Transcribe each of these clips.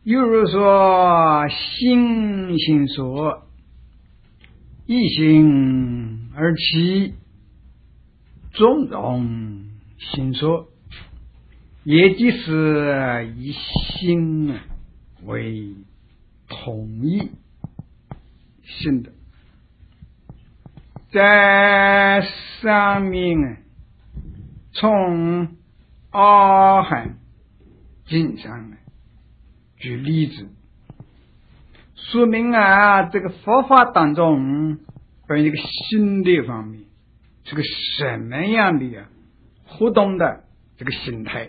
又如说心行所，一心而起，纵容心所，也即是以心为统一性的。在上面从阿含经上举例子，说明这个佛法当中关于这个心理方面是个什么样的互动的这个心态。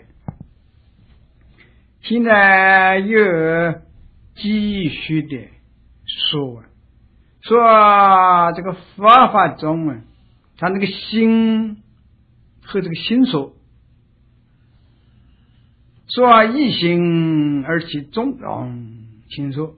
现在又继续的说这个佛法中他那个心和这个心所，说一心而起纵容心所，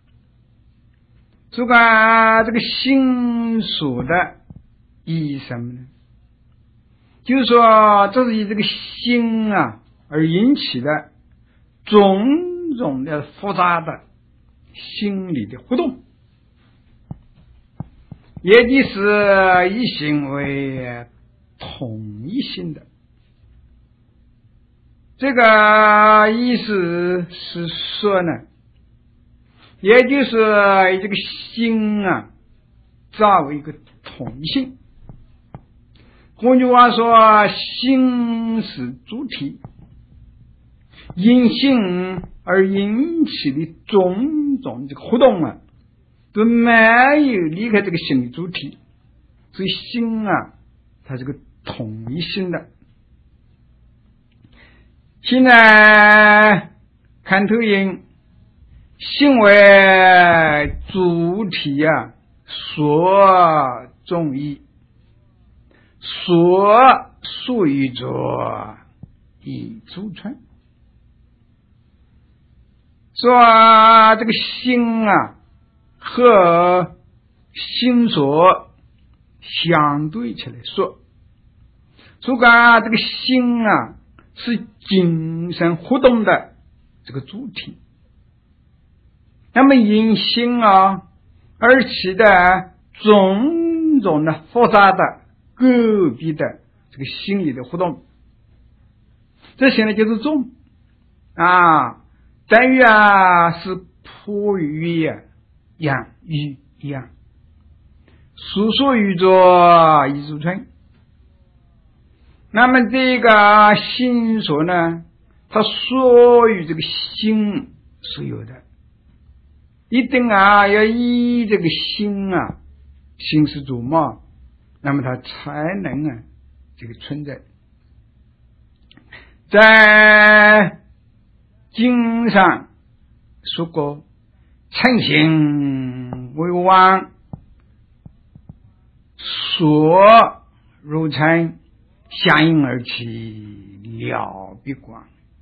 这个心所的意义什么呢？就是说这是以这个心而引起的种种的复杂的心理的活动，也就是以心为统一性的。这个意思是说呢，也就是以这个心作为一个统一性。换句话说，心是主体，因心而引起的种种这个活动都没有离开这个心理主体，所以心它是个统一性的。现在看投影，心为主体所中意，所属于着以组成。说这个心和心所相对起来说，这个心是精神活动的这个主体，那么因心而起的种种的复杂的个别的这个心理的活动，这些呢就是众等于是普语养语一样，属属于着一组成。那么这个心所呢，它属于这个心所有的，一定要以这个心心是主嘛，那么它才能这个存在。在经上说过，称心为王，所如称，相应而起，了必光。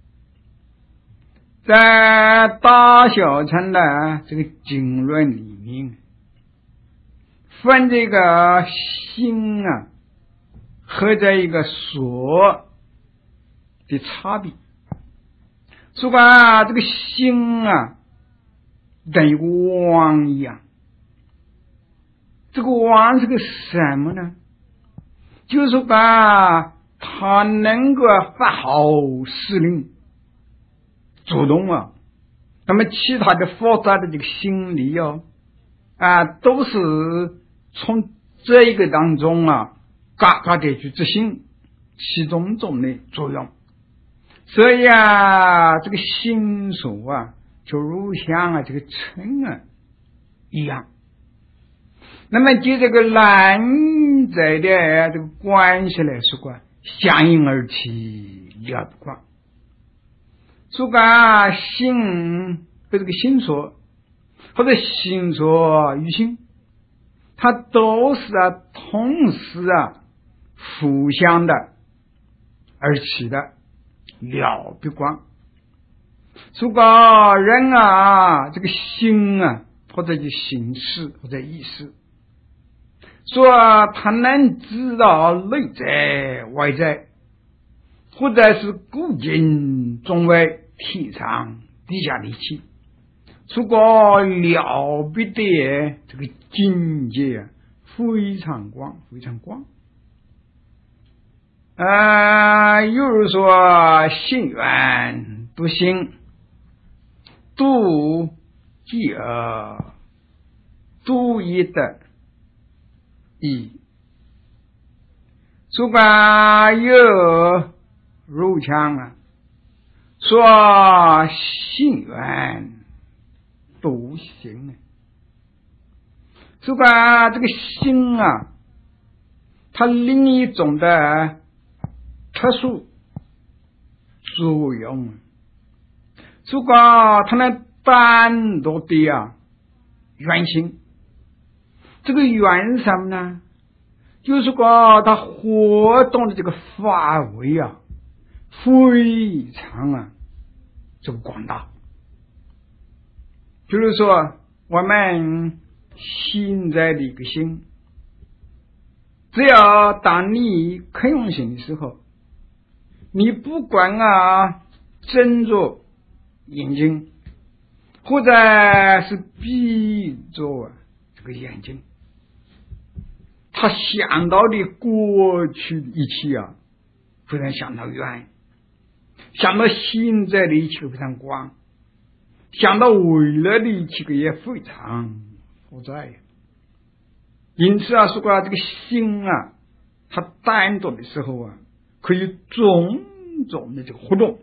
在大小乘的这个经论里面，分这个心和这一个所的差别。说这个心等于王一样，这个王是个什么呢？就是说他能够发号施令，主动那么其他的复杂的这个心理都是从这一个当中嘎嘎的去执行其中的作用。所以这个心所就如像这个尘一样。那么就这个内在的这个关系来说相应而起，了不光。说心和这个心所或者心所与心，它都是同时互相的而起的，了不光。说人这个心或者就形式或者意识，说他能知道内在外在，或者是古今中外天上地下的一切， 是个了不得这个境界啊，非常广，非常广。有人说心远独行，独一而独一的义。主管有如强啊，说心远独行啊。主管这个心啊，它另一种的特殊作用。主管它能单独的啊圆心，这个圆什么呢？就是说它活动的这个范围啊非常啊这个广大。比如说我们现在的一个心，只要当你肯用心的时候，你不管啊睁着眼睛或者是闭着这个眼睛，他想到的过去的一切啊非常想到远，想到现在的一切非常广，想到未来的一切也非常复杂。因此啊，说过这个心啊，它单独的时候啊，可以种种的这个活动。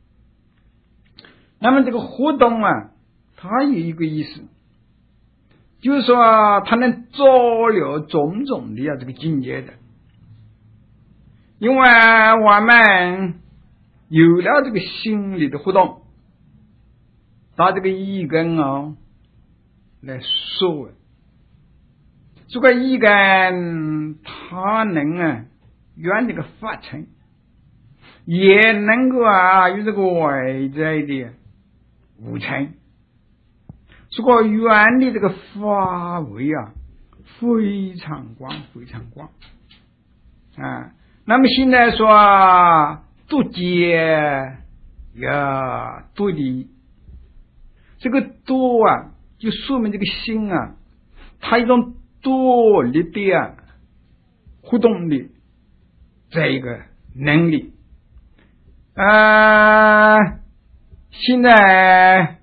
那么这个活动啊，它有一个意思，就是说啊，它能照料种种的这个境界的。因为我们有了这个心理的活动，拿这个一根啊来说，这个一根它能啊原这个发成，也能够啊有这个外在的无成。这个原的这个范围啊非常广，非常广啊。那么现在说独结呀独离，这个独啊就说明这个心啊它一种独立的啊活动的这一个能力。现在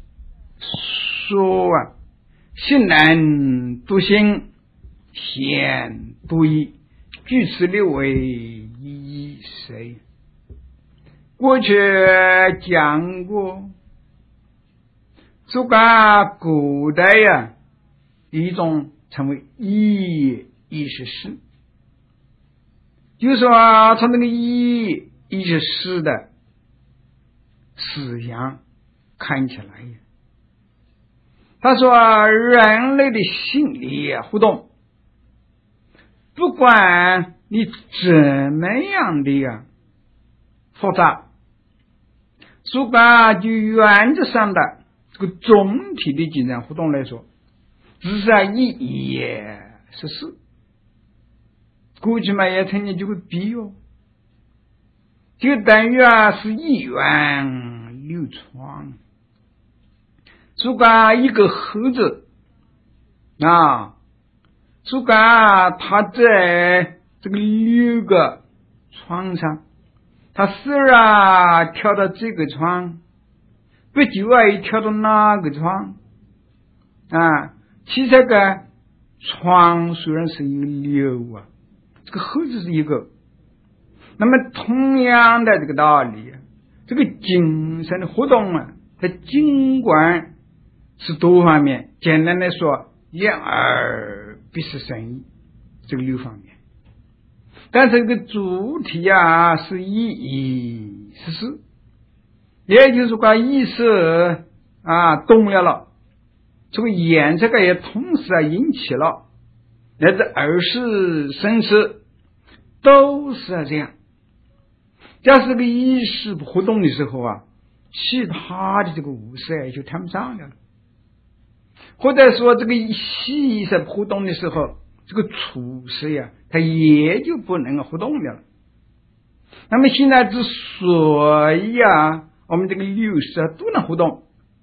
说啊心能独行，显独一，据此六为一谁。过去讲过，这个古代呀一种称为意识识，就是说从那个意识识的思想看起来呀，他说人类的心理活动，不管你怎么样的呀复杂，如果就原则上的这个总体的精神活动来说，只是意识识。过去嘛也曾经就会比喻，就等于是意源流传。如果一个猴子啊，如果他在这个6个床上，他时而跳到这个床，不久又跳到那个床啊。其实这个床虽然是6啊，这个猴子是1个。那么同样的这个道理，这个精神的活动啊，它尽管是多方面，简单来说眼耳鼻舌身意这个6方面，但是这个主体啊是意识，也就是说意识啊动了，这个眼这个也同时引起了，乃至耳识身识都是这样。假使这个意识活动的时候啊，其他的这个无识就谈不上了，或者说这个意识活动的时候，这个处识呀它也就不能活动了。那么现在之所以啊我们这个6识都能活动，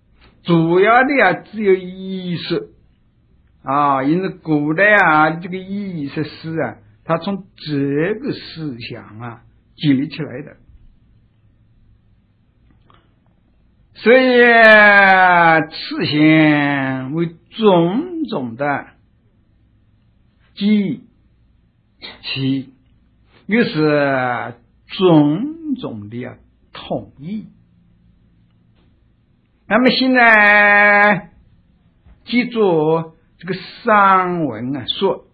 主要的只有意识因此古代这个意识是它从这个思想建立起来的。所以此行为种种的记起，又是种种的统一。那么现在记住这个散文说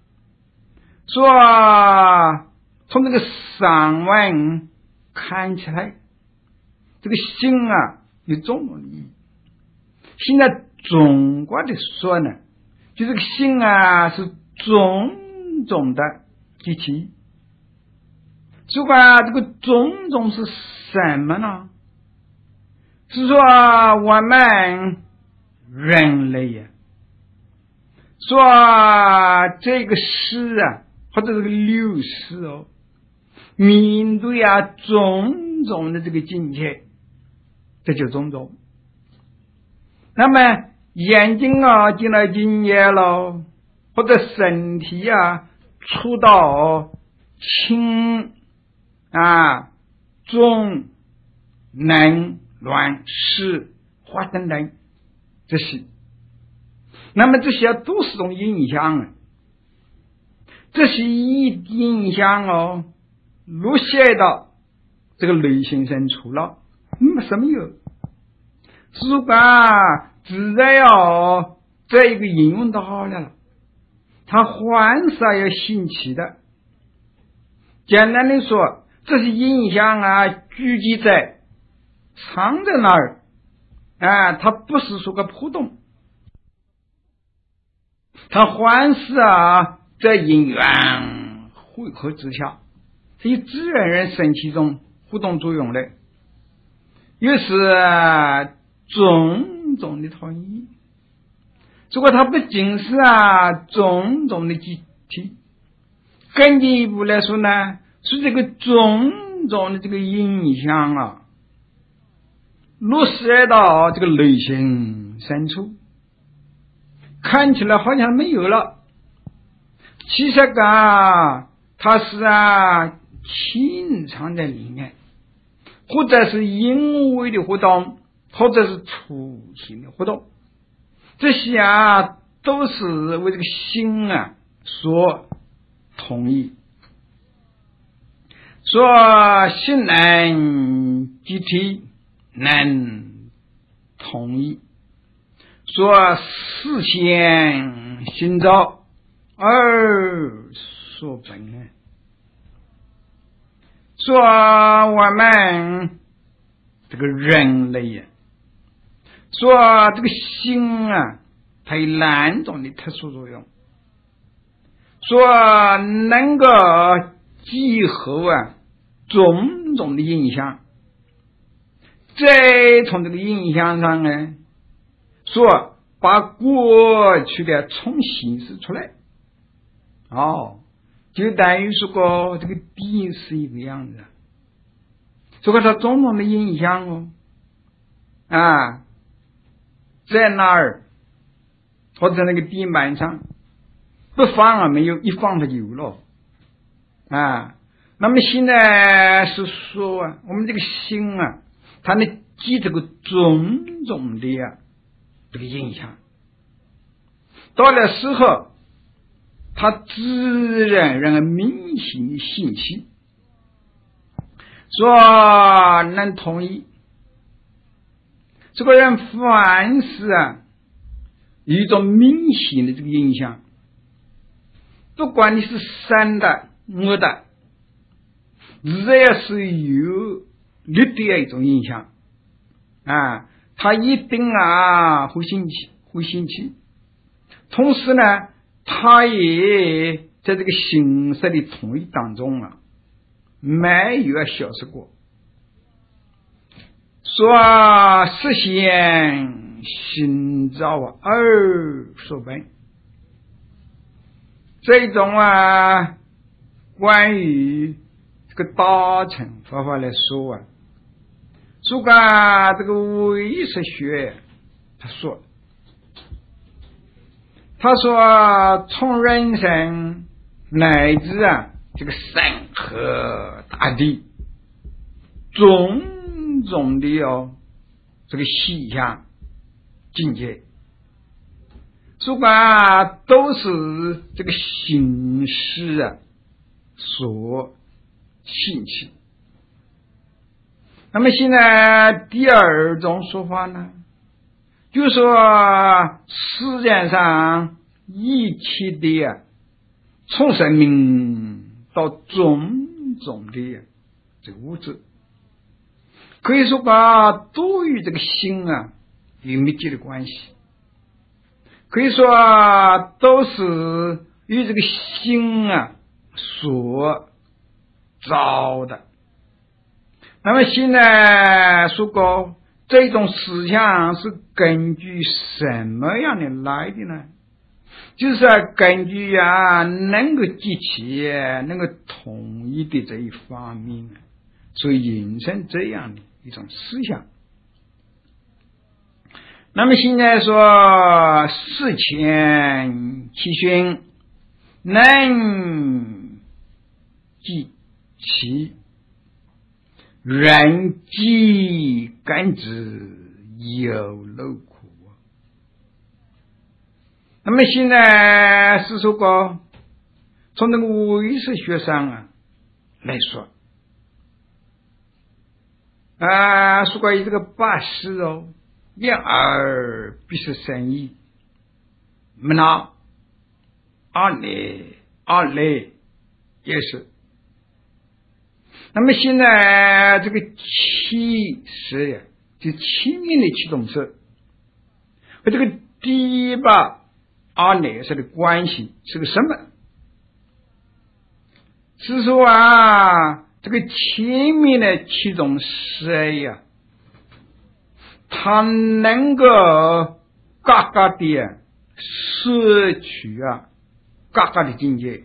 从这个散文看起来，这个心有种种的意义。现在中国的说呢，就这个心是种种的机器。这个种种是什么呢？是说我们人类说这个诗或者这个流逝面对种种的这个境界，这就种种。那么眼睛进了境界了，或者身体触到轻重能乱湿化等等这些，那么这些都是种影响这些影响落写到这个内心深处了。什么有？如果自然这一个应用到好了，它还是要兴起的。简单的说，这些影响聚集在藏在那儿它不是说个普通，它还是在因缘汇合之下，是以自然人身体中互动作用的，又是种种的统一。如果它不仅是种种的集体，更进一步来说呢，是这个种种的这个影响落实到这个内心深处，看起来好像没有了，其实它是潜藏在里面，或者是因为的活动，或者是出现的活动，这些都是为这个心所同意。说心能集体，能统一。说事先心造而所本。说我们这个人类说这个心它有两种的特殊作用，说能够集合种种的影响，再从这个影响上说把过去的重新释出来就等于说这个笔是一个样子，这个它种种的影响在那儿或者那个地板上不放没有，一放它就有了那么现在是说我们这个心它能记这个种种的这个影响，到了时候它自然让人明显的信息，说能同意这个人凡是有一种明显的这个影响，不管你是善的恶的，只要是有力的一种影响他一定会兴起，同时呢他也在这个形式的统一当中没有消失过。说实现心造而所本，这种关于这个大乘方法来说如果这个唯识学他说从人生乃至这个山河大地种种的这个细项境界，不管都是这个形式所兴起。那么现在第二种说法呢，就是说世界上一切的从生命到种种的这个物质，可以说都与这个心有密切的关系，可以说都是与这个心所造的。那么现在说过这种思想是根据什么样的来的呢？就是根据能够集齐能够统一的这一方面所以形成这样的一种思想。那么现在说事前其训能集其人际感知有漏苦。那么现在是说过从这个唯识学上来说说过这个八识眼耳鼻舌身意门脑二类也是。那么现在这个七识就七面的七种识和这个第八二类识的关系是个什么？是说这个前面的七种识它能够各个的摄取各个的境界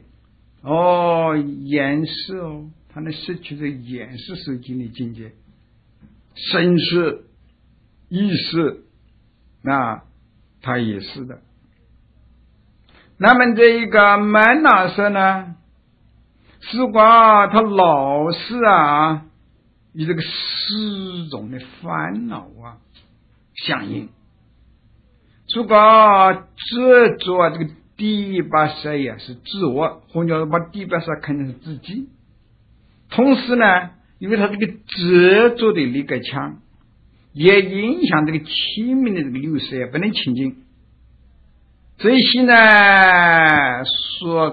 眼识它能摄取这眼识受境的境界，身识意识它也是的。那么这一个门脑识呢，是光它老是与这个四种的烦恼相应，如果执着这个第八识是自我，或者把第八识看成是自己。同时呢，因为他这个执着的力更强，也影响这个前面的这个六识不能清净。所以现在说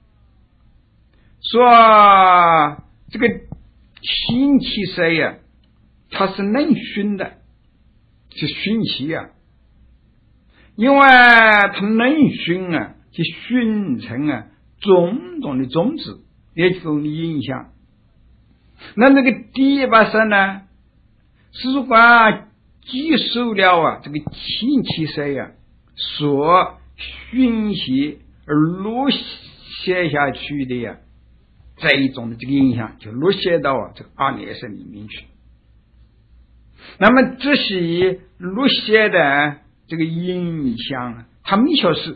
这个清气识它是能熏的，是熏气因为它能熏去熏成种种的种子，也这种的影响。那这个第八识呢，是说接受了这个清气识所熏习而落写下去的这一种的这个影响，就落写到这个二类识里面去。那么这些落写的这个影响它没消失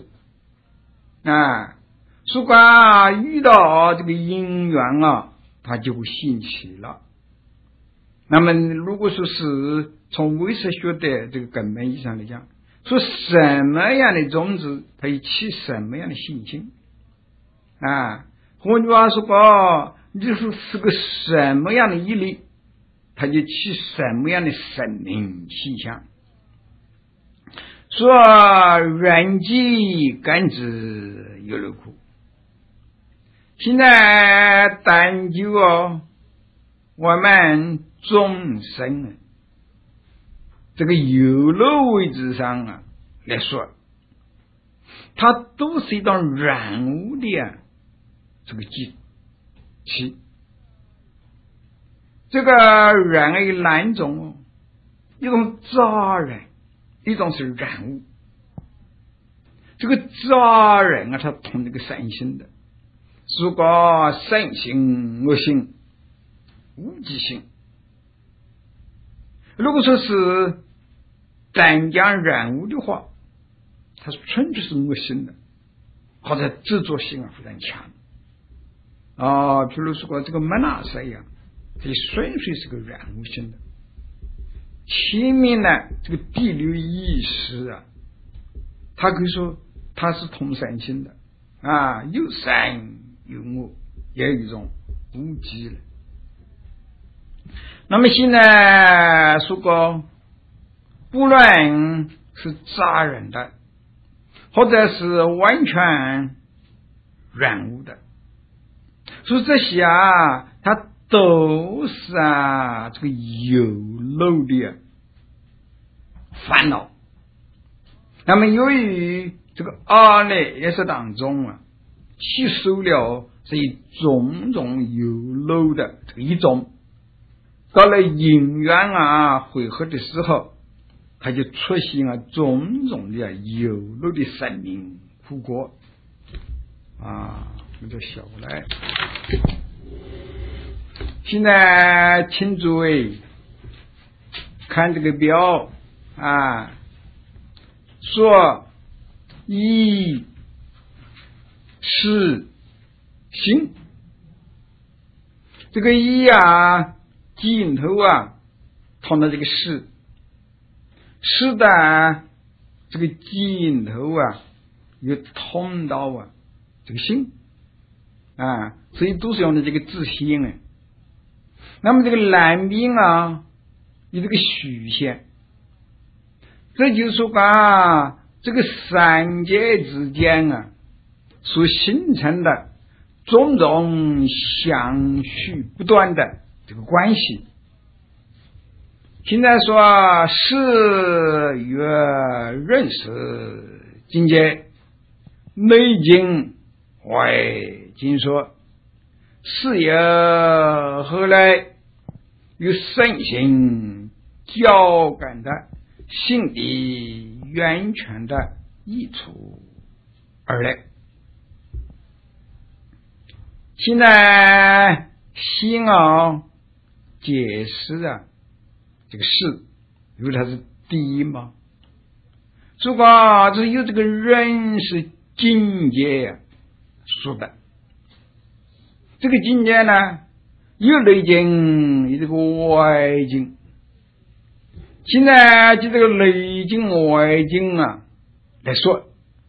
如果遇到这个因缘它就会兴起了。那么如果说是从唯识学的这个根本意义上来讲，说什么样的种子它有起什么样的性情换句话说就是个什么样的毅力，它就起什么样的生命气象。说人际感知有漏苦，现在单就我们众生这个有漏位置上来说，它都是一种染污的这个气。这个染有两种一种杂染，一种是染污。这个杂染它同这个三性的，如果善性恶性无记性，如果说是单讲染污的话，它纯粹是恶性的，或者执着性非常强。譬如说这个门纳塞呀，这纯粹是个染污性的。前面呢，这个第六意识它可以说它是同善性的有善有恶，也有一种无极了。那么现在说过，不论是杂染的，或者是完全染污的，所以这些它都是这个有漏的烦恼。那么由于这个阿赖耶识当中吸收了这一种种有漏的这个一种，到了因缘汇合的时候，它就出现种种的有漏的生命苦果我就晓来。现在请诸位看这个表说一是心，这个一尽头通到这个是的这个尽头又通到这个心所以都是用的这个自心那么这个南边有这个虚线，这就是说这个三界之间所形成的种种相续不断的这个关系。现在说是曰认识境界，内经外经说，是也后来与身心交感的心地源泉的益处而来。现在心解释这个事，因为它是第一嘛，如果就是有这个认识境界说的，这个境界呢，有内经有这个外经。现在就这个内经外经来说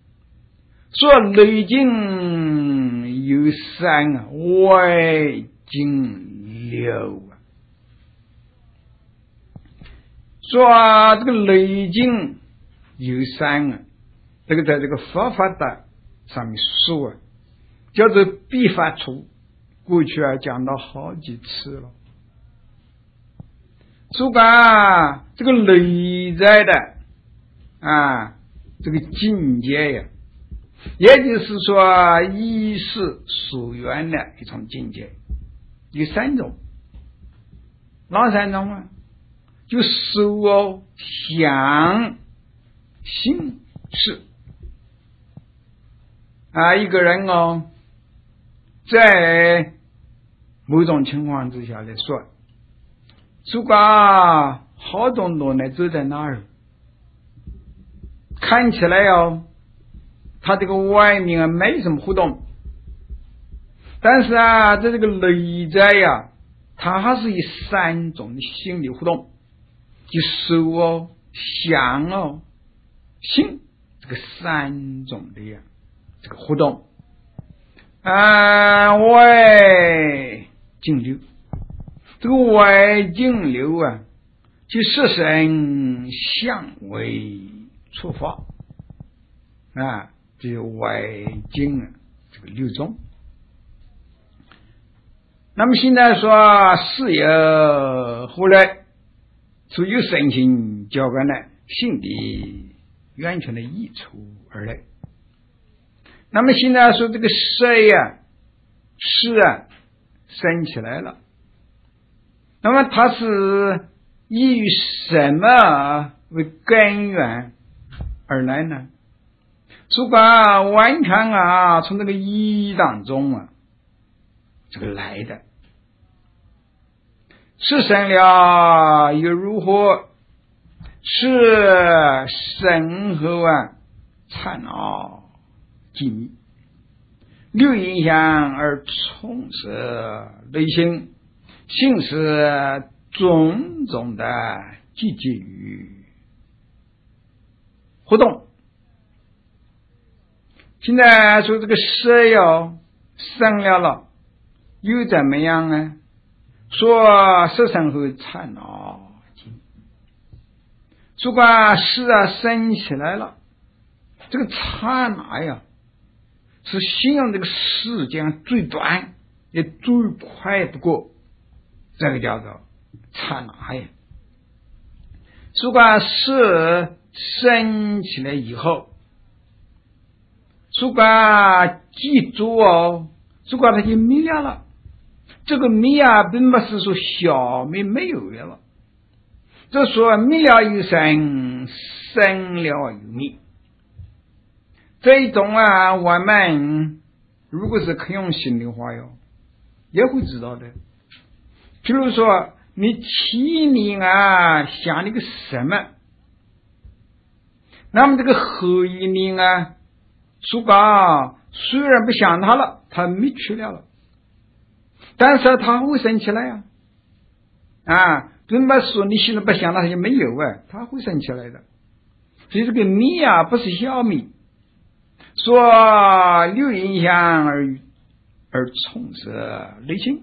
内经有3外经6说这个内经有3这个在这个佛法的上面说叫做必发处，过去讲到好几次了。说这个内在的这个境界呀，也就是说意识所缘的一种境界，有3种。哪3种就受想行识一个人在某种情况之下来说，如果好东东呢走在那儿，看起来他这个外面没什么互动，但是在这个内在它还是以3种的心理互动，就受想行这个3种的这个互动外境流。这个外境流就色身相为触发这外境这个6种。那么现在说是也后来所有身心交感的心地源泉的益处而来。那么现在说这个色是升起来了，那么它是依于什么为根源而来呢？如果完全从这个意当中这个来的，是生了又如何？ 是身后缠绕紧密，六影响而充实内心，行使种种的积极与活动。现在说这个蛇要生了，又怎么样呢？说蛇身后缠绕紧密，如果蛇升起来了，这个刹那呀，是形容这个时间最短也最快不过，这个叫做刹那呀。如果是升起来以后，如果记住如果它就灭了，这个灭并不是说消灭没有了，这说灭了又生，生了又灭。这一种我们如果是可用心的话也会知道的。比如说你心里想那个什么，那么这个后一年如果虽然不想它了，它灭去了，但是它会升起来并不是说你心里不想它就没有它会升起来的。所以这个灭不是消灭，说留影响而充实内心。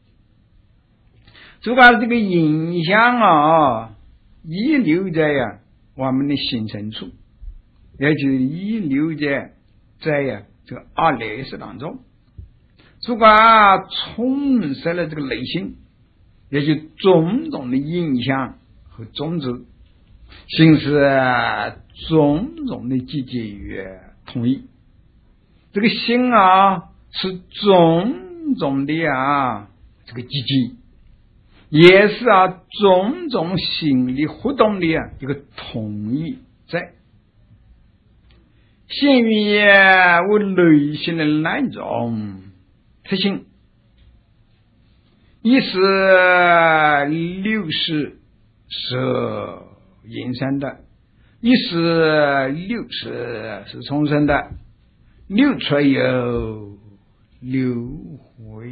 如果这个影响遗留在我们的心深处，也就是遗留在这个内识当中。如果充实了这个内心，也就种种的影响和种子，形成种种的积极与同意。这个心是种种的这个积极，也是种种心理活动的一个统一在。心语为内心的两种特性，一是六识是引生的，一是六识是重生的，六出有六回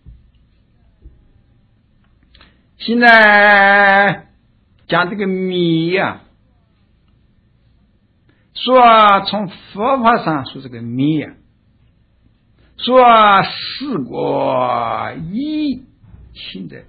现在讲这个灭说从佛法上说这个灭说事过一现在，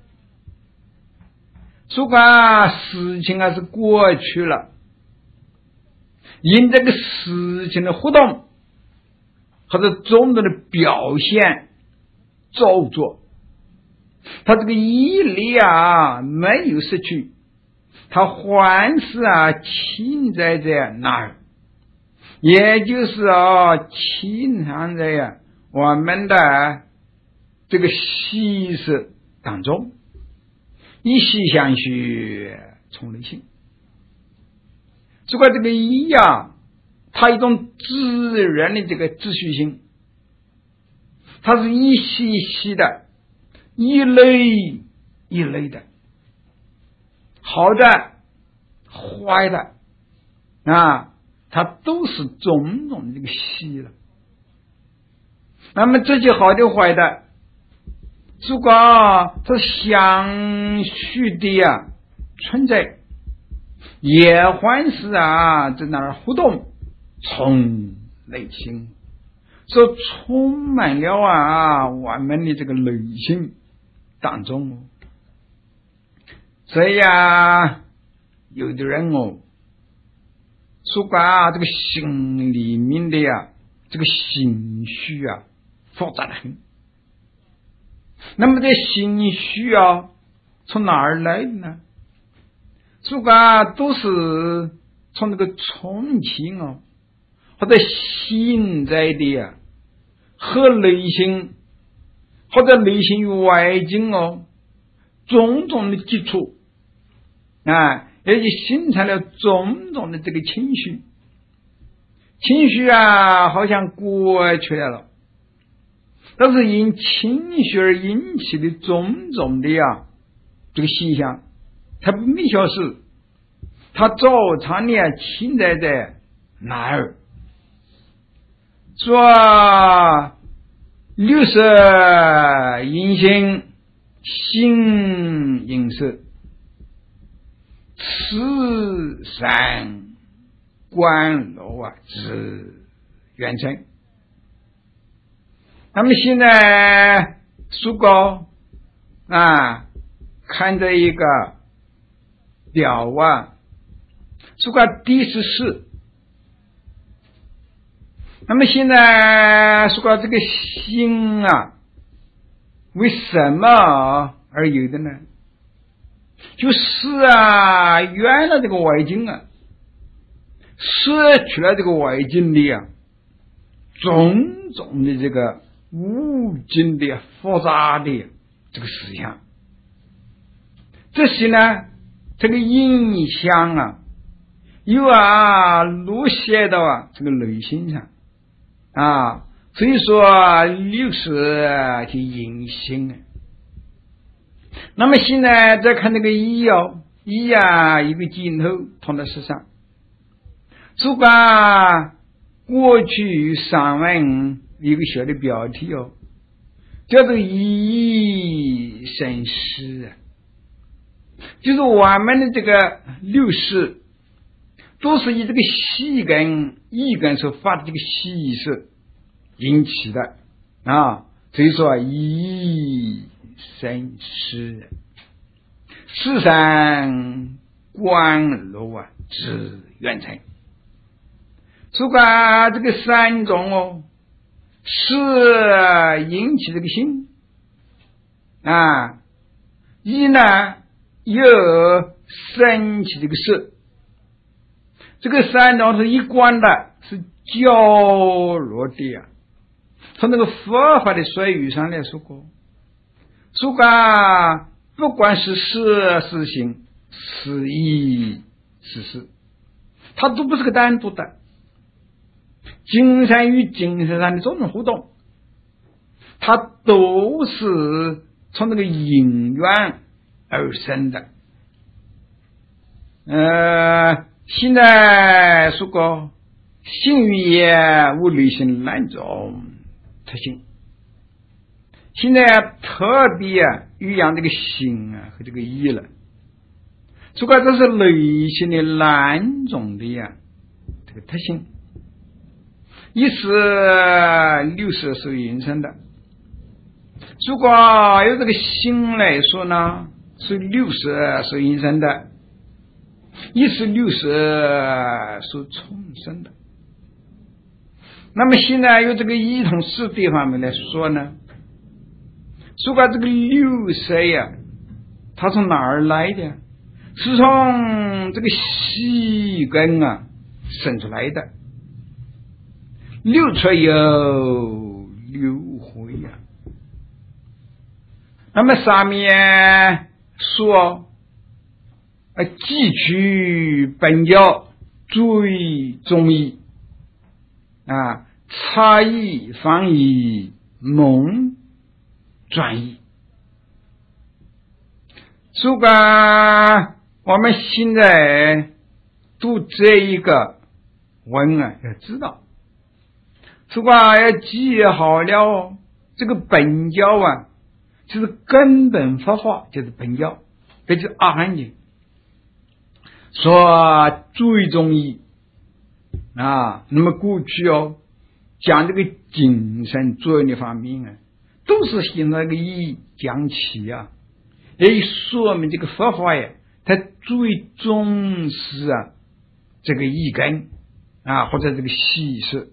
如果事情是过去了，因这个事情的活动或者种种的表现造作，他这个毅力没有失去，他还是侵在那儿，也就是侵藏在我们的这个习识当中，一息相续从内心。如果这个一它一种自然的这个秩序性，它是一息一息的，一类一类的，好的坏的它都是种种这个息了。那么这些好的坏的，如果它相续的存在，也还是在那儿互动，从内心所充满了我们的这个内心当中。所以有的人如果这个心里面的这个心绪复杂得很，那么这心绪从哪儿来的呢？如果都是从这个憧憬或者现在的和内心或者内心与外境种种的基础也就形成了种种的这个情绪好像过去了，但是因情绪而引起的种种的这个现象，它不没消失， 他早场里亲在哪儿？说六色阴性心阴色，此三观楼之元成。那么现在书高看着一个表书高第14。那么现在说这个心为什么而有的呢？就是原来这个外境摄取了这个外境的种种的这个无尽的复杂的这个思想，这些呢这个影响又落写到这个内心上所以说六是去阴性。那么现在再看那个一一个镜头放在世上，主管过去散文一个小的标题叫做一生诗就是我们的这个六识都是以这个细根一根所发的这个细识引起的所以说一生诗，世上观楼之元成。主管这个三种是引起这个心一呢又升起这个色，这个三种是一观的，是交落的从那个佛法的水语上来说过，不管是事是行是义是事，它都不是个单独的，精神与精神上的种种互动，它都是从那个因缘而生的。现在说过性与业无内心两种特性，现在特别语扬这个心和这个意了，主要这是内心的两种的这个特性。一是六识所引生的，如果有这个心来说呢，是六识所引生的，一是六识所重生的。那么现在有这个一同四地方面来说呢，如果这个六识它从哪儿来的？是从这个细根生出来的，流出有六回那么上面说汲取本教最中义差异方义蒙转义。如果我们现在读这一个文要知道，如果要记好了这个本教就是根本佛法，就是本教，这就是阿含经说最中义那么过去讲这个精神作用的方面都是现在个义讲起也说明这个佛法它最重视这个义根或者这个细事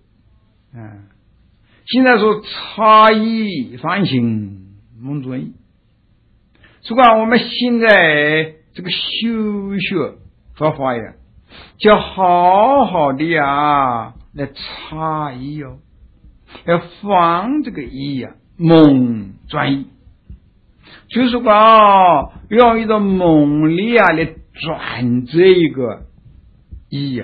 现在说差异反省蒙准义，如果我们现在这个修学佛法就好好的来差异要放这个义蒙转义，就是说用一种蒙力来转这个义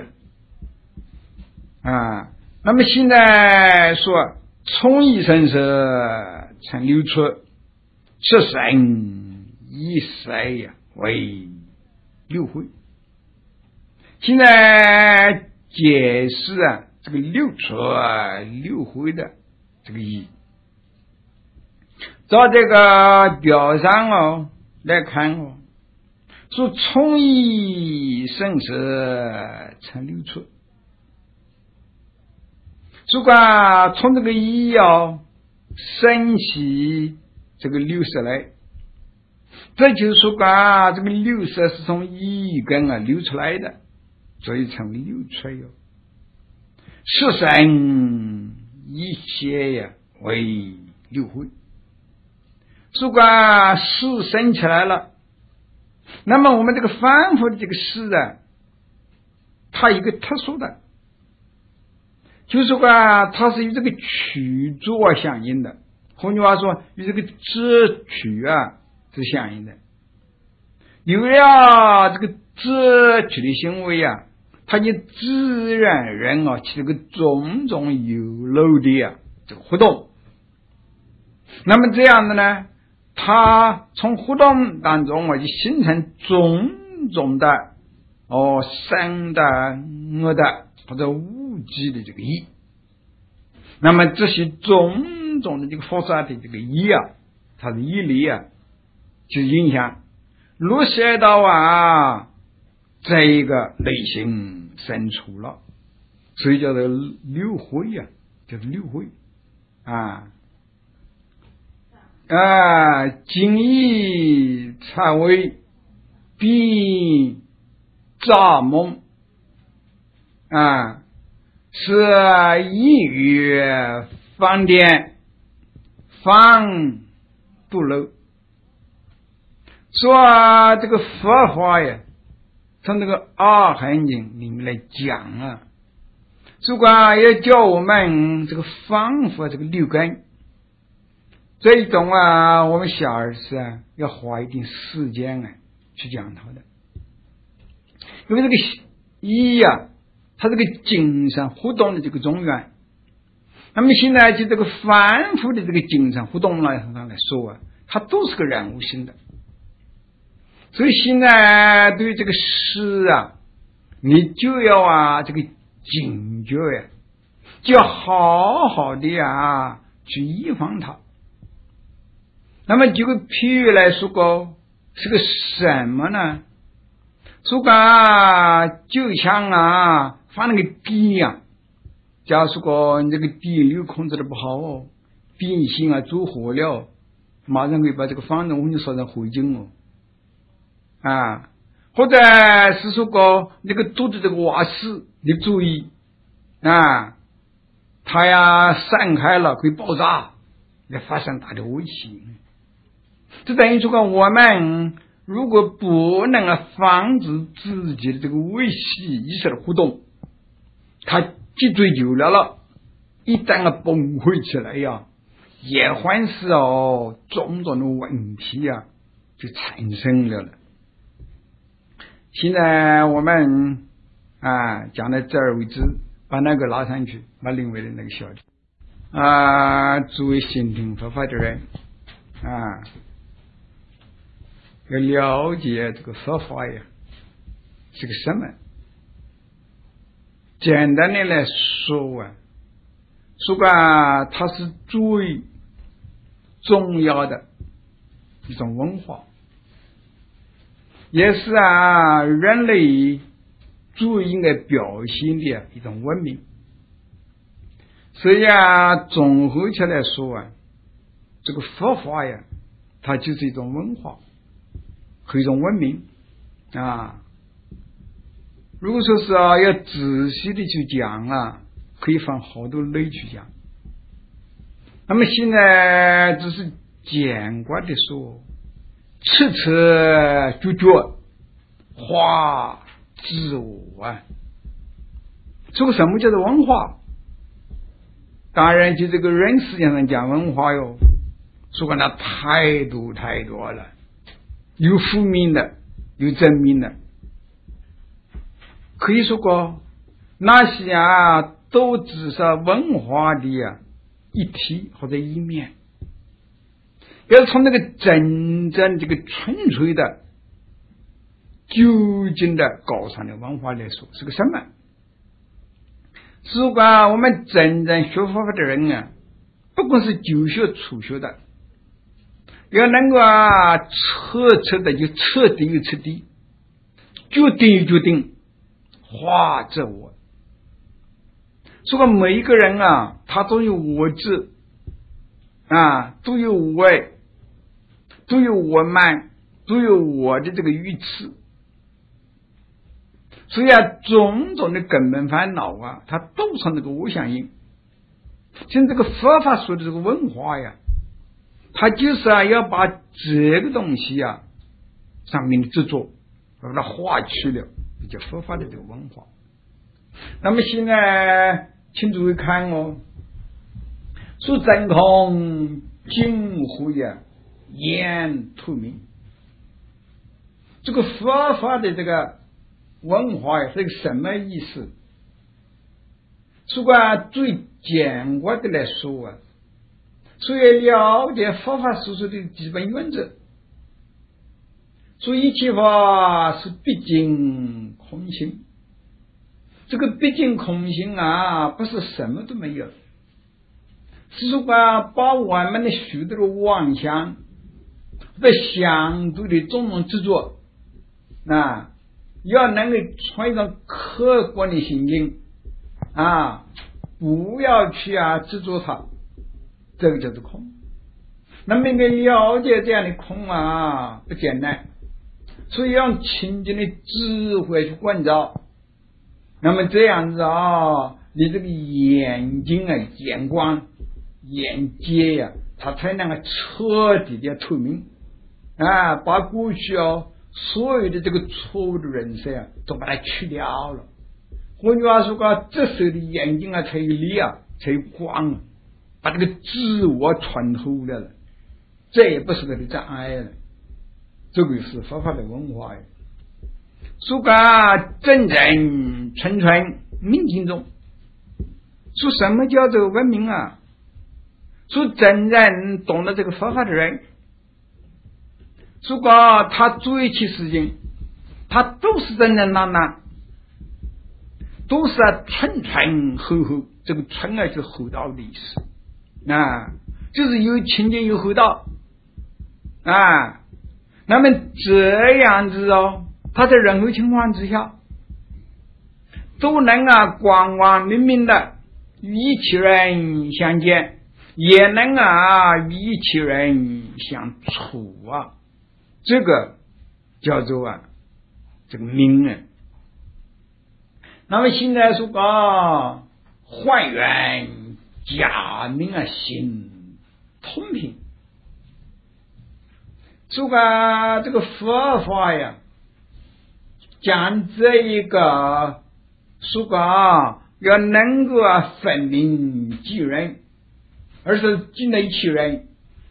那么现在说从一生是成六出，是生一世为六回现在解释这个六出六回的这个意义。照这个表上来看说从一生死成六出，如果从这个一升起这个60来，这就是说这个60是从一根流出来的，所以成为六出四生一切为六回。如果事升起来了，那么我们这个反复的这个事它有一个特殊的，就是说它是与这个曲作相应的，换句话说与这个支曲是相应的。有了这个支曲的行为它就自然人起这个种种有漏的这个活动。那么这样的呢，它从活动当中就形成种种的生的恶的或者无记的这个意。那么这些种种的这个佛萨的这个意它的意力就影响落实到这一个内心深处了，所以叫做六回就是六回精义才为必杂梦是一语方便方不漏。说这个佛法从这个阿含经里面来讲如果要教我们这个方法这个六根，这一种我们小儿子要花一定时间去讲它的。因为这个一它这个精神活动的这个中原，那么现在就这个反复的这个精神活动来说它都是个人无性的。所以现在对这个事你就要这个警觉就要好好的去预防它。那么这个譬喻来说是个什么呢？说就像放那个地假如说你这个地流控制的不好变性走火了，马上可以把这个房子我就烧成灰烬或者是说那个堵的这个瓦斯你注意它散开了会爆炸，会发生大的危险。这等于说我们如果不能防止自己的这个危险意识的活动，它积追久了一旦崩溃起来也还是种种的问题就产生了。现在我们讲到这儿为止，把那个拉上去，把另外的那个消掉作为心听佛法的人要了解这个佛法是个什么。简单的来说它是最重要的一种文化，也是人类最应该表现的一种文明。所以综合起来说这个佛法它就是一种文化和一种文明如果说是要仔细的去讲可以分好多类去讲。那么现在只是简单的说，吃就觉化自我这个什么叫做文化？当然就这个人世界上讲文化说那太多了，有负面的有正面的。可以说那些都只是文化的一体或者一面。要从那个真正这个纯粹的究竟的高尚的文化来说是个什么？如果我们真正学佛法的人啊，不管是就学初学的，要能够彻的就彻底又彻底，决定又决定，化则我。如果每一个人啊，他都有我执都有我爱，都有我慢，都有我的这个愚痴，所以种种的根本烦恼啊，它都从这个我相应。像这个佛法说的这个文化呀，它就是要把这个东西上面的执着把它化去了，叫佛法的这个文化。那么现在请诸位看说真空近乎言透明，这个佛法的这个文化是个什么意思？如果最简单的来说所以了解佛法所说的基本原则，所以一切法是毕竟空性。这个毕竟空性不是什么都没有，是说把我们的许多的妄想的相对的种种执着要能够从一种客观的心境不要去执着它，这个叫做空。那么应该了解这样的空不简单，所以用清净的智慧去关照。那么这样子你这个眼睛眼光眼界它才能够彻底的透明把过去所有的这个错误的人设都把它去掉了。换句话说这时候的眼睛才有力才有光把这个自我穿透了，这也不是个障碍了。这个是佛法的文化说真正纯纯明经中，说什么叫做文明说真正懂得这个佛法的人，如果他做一切事情，他都是真正当当，都是纯纯厚厚，这个纯是厚道的意思就是有清净有厚道那么这样子他在任何情况之下都能光光明明的与一切人相见，也能与一切人相处这个叫做这个明人。那么现在说还原假名心通平，说这个佛法讲这一个说要能够分明即人，而是尽了一切人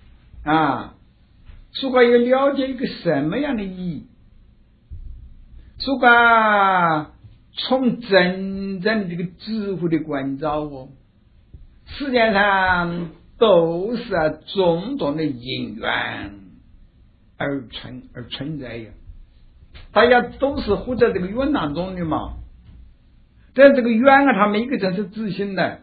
说要了解一个什么样的意义，说从真正的这个智慧的关照世界上都是种种的因缘而存在大家都是活在这个缘当中的嘛。但这个缘他每一个人是自信的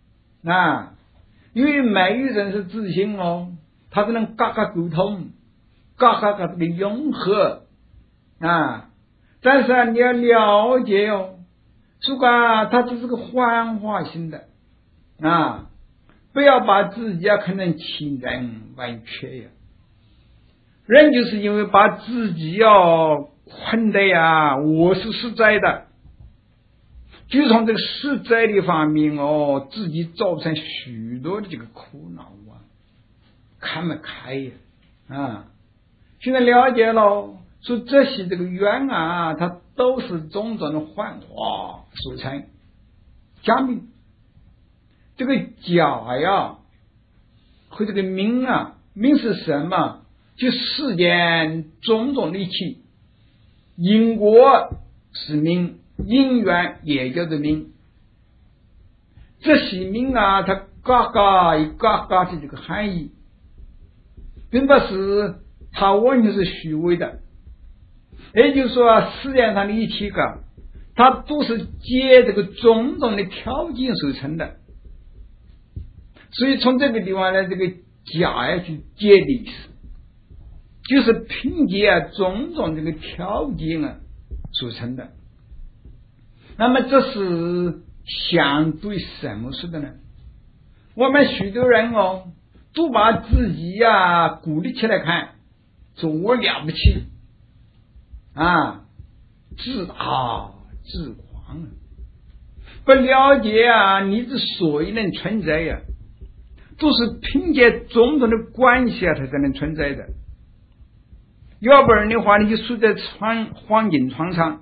因为每一个人是自信他只能嘎嘎沟通，嘎嘎这个融合但是你要了解说它只是个幻化性的不要把自己看成清人完全人就是因为把自己困的我是实在的，就从这个实在的方面自己造成许多的这个苦恼看不开现在了解了说这些这个缘它都是种种的幻化所成。假名这个假和这个名名是什么？就世间种种的一切因果是名，因缘也叫做名。这些名它嘎嘎一嘎嘎的这个含义，并不是它完全是虚伪的， 也就是说，世界上的一切个，它都是借这个种种的条件所成的。所以从这个地方呢，这个假要去解的意思，就是凭借种种这个条件所成的。那么这是相对什么说的呢？我们许多人都把自己孤立起来看，说我了不起自大自狂不了解你之所以能存在都是凭借种种的关系它才能存在的。要不然的话，你就输在黄金床上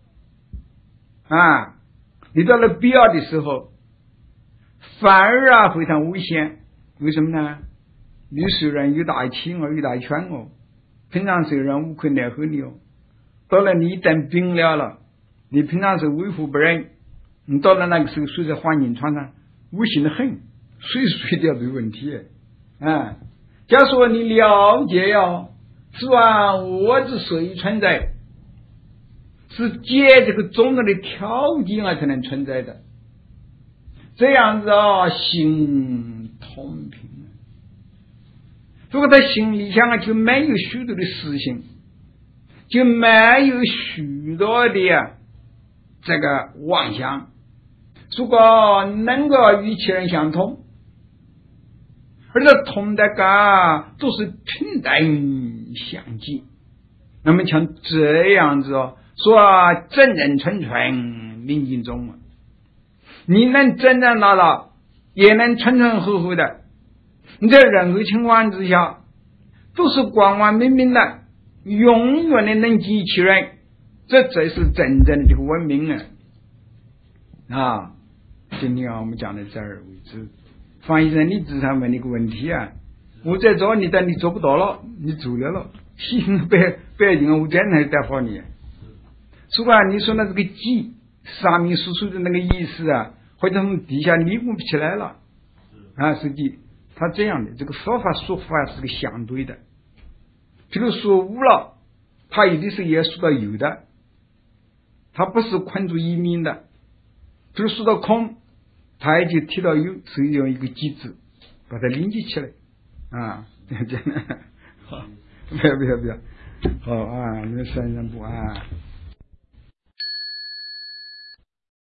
你到了必要的时候，反而非常危险。为什么呢？你虽然有大气有大权平常虽然无可奈何你到了你一旦病了，你平常是为富不仁，你到了那个时候睡在黄金床上，危险的很，睡掉没问题假如说你了解是吧，我之所以存在是借这个种种的条件才能存在的，这样子心同平。如果他心里想就没有许多的事情，就没有许多的这个妄想。如果能够与其人相通，而且同的都是平等相济，那么像这样子说真人纯纯民尽中你能真正拿到，也能纯纯合合的，你在任何情况之下都是光光明明的，永远的能激起人，这才是真正的这个文明今天我们讲到这儿为止。方医生，你至少问你个问题我在做你，但你做不到了，你做了心北京我真的带好你。如果你说的这个记上面所说的那个意思或者从底下理不起来了实际他这样的这个说法是个相对的。这个说无了，他有的时候也说到有的，他不是困住一面的。这个说到空，他也就提到有，所以用一个机制把它连接起来这样好，不要好你们散散步